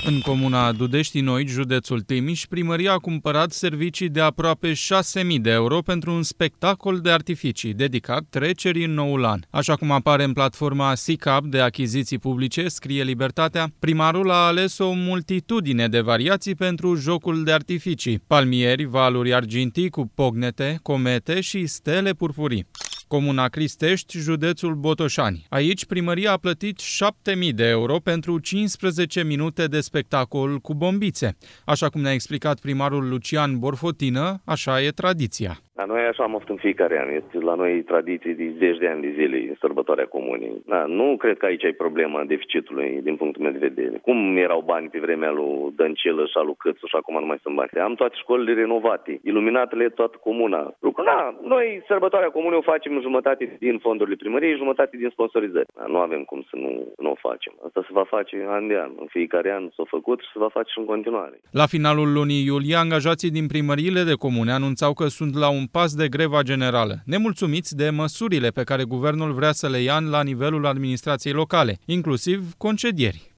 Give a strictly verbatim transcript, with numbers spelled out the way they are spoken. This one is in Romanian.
În comuna Dudești-Noi, județul Timiș, primăria a cumpărat servicii de aproape șase mii de euro pentru un spectacol de artificii dedicat trecerii în noul an. Așa cum apare în platforma S I C A P de achiziții publice, scrie Libertatea, primarul a ales o multitudine de variații pentru jocul de artificii: palmieri, valuri argintii cu pognete, comete și stele purpurii. Comuna Cristești, județul Botoșani. Aici, primăria a plătit șapte mii de euro pentru cincisprezece minute de spectacol cu bombițe. Așa cum ne-a explicat primarul Lucian Borfotină, așa e tradiția. Da, noi așa am avut în fiecare an. Este la noi tradiții de zeci de ani de zile, sărbătoarea comunei. Da, nu cred că aici ai problema deficitului din punctul meu de vedere. Cum erau bani pe vremea lui Dăncilă și a lui Câțu și acum nu mai sunt bani. Am toate școlile renovate, iluminatele toată comuna. Lucru, da, noi sărbătoarea comunei o facem jumătate din fondurile primăriei, jumătate din sponsorizări. Da, nu avem cum să nu, nu o facem. Asta se va face an de an. În fiecare an s-a făcut și se va face și în continuare. La finalul lunii iulie, angajații din primăriile de comune anunțau că sunt la un pas de greva generală, nemulțumiți de măsurile pe care guvernul vrea să le ia la nivelul administrației locale, inclusiv concedieri.